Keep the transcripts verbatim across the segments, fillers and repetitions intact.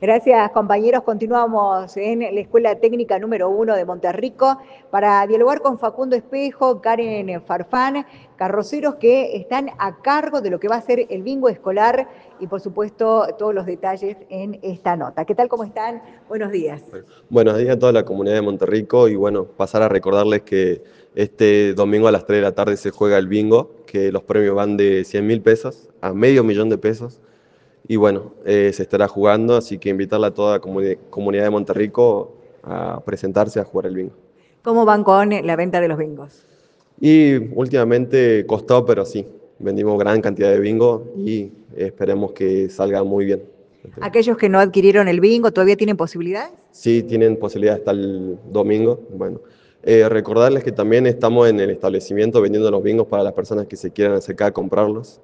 Gracias, compañeros. Continuamos en la Escuela Técnica número uno de Monterrico para dialogar con Facundo Espejo, Karen Farfán, carroceros que están a cargo de lo que va a ser el bingo escolar y, por supuesto, todos los detalles en esta nota. ¿Qué tal? ¿Cómo están? Buenos días. Bueno, buenos días a toda la comunidad de Monterrico y bueno, pasar a recordarles que este domingo a las tres de la tarde se juega el bingo, que los premios van de cien mil pesos a medio millón de pesos. Y bueno, eh, se estará jugando, así que invitarla a toda la comuni- comunidad de Monterrico a presentarse a jugar el bingo. ¿Cómo van con la venta de los bingos? Y últimamente costó, pero sí, vendimos gran cantidad de bingo y esperemos que salga muy bien. Aquellos que no adquirieron el bingo, ¿todavía tienen posibilidades? Sí, tienen posibilidad hasta el domingo. Bueno, eh, recordarles que también estamos en el establecimiento vendiendo los bingos para las personas que se quieran acercar a comprarlos.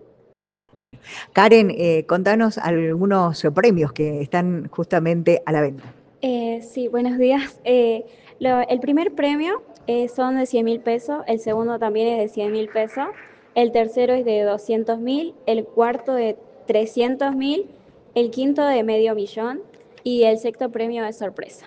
Karen, eh, contanos algunos premios que están justamente a la venta. Eh, sí, buenos días. Eh, lo- el primer premio eh, son de cien mil pesos, el segundo también es de cien mil pesos, el tercero es de doscientos mil, el cuarto de trescientos mil, el quinto de medio millón y el sexto premio es sorpresa.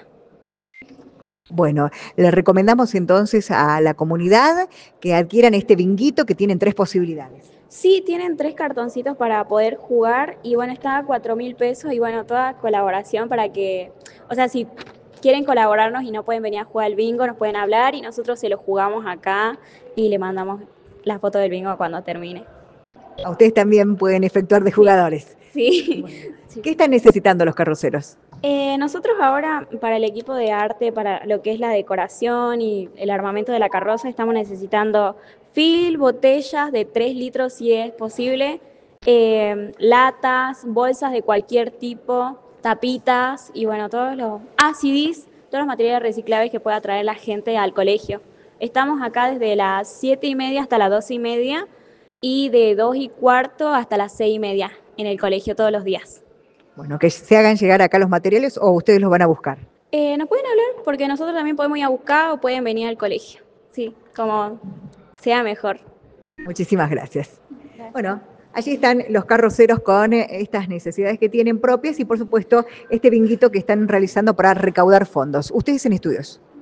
Bueno, le recomendamos entonces a la comunidad que adquieran este binguito que tienen tres posibilidades. Sí, tienen tres cartoncitos para poder jugar y bueno, está a cuatro mil pesos y bueno, toda colaboración para que, o sea, si quieren colaborarnos y no pueden venir a jugar al bingo, nos pueden hablar y nosotros se lo jugamos acá y le mandamos la foto del bingo cuando termine. A ustedes también pueden efectuar de jugadores. Sí. ¿Qué están necesitando los carroceros? Eh, nosotros ahora para el equipo de arte, para lo que es la decoración y el armamento de la carroza, estamos necesitando fil, botellas de tres litros si es posible, eh, latas, bolsas de cualquier tipo, tapitas y bueno, todos los ah, C Ds, todos los materiales reciclables que pueda traer la gente al colegio. Estamos acá desde las siete y media hasta las doce y media y de dos y cuarto hasta las seis y media en el colegio todos los días. Bueno, que se hagan llegar acá los materiales o ustedes los van a buscar. Eh, nos pueden hablar porque nosotros también podemos ir a buscar o pueden venir al colegio. Sí, como sea mejor. Muchísimas gracias. Bueno, allí están los carroceros con eh, estas necesidades que tienen propias y por supuesto este binguito que están realizando para recaudar fondos. Ustedes en estudios.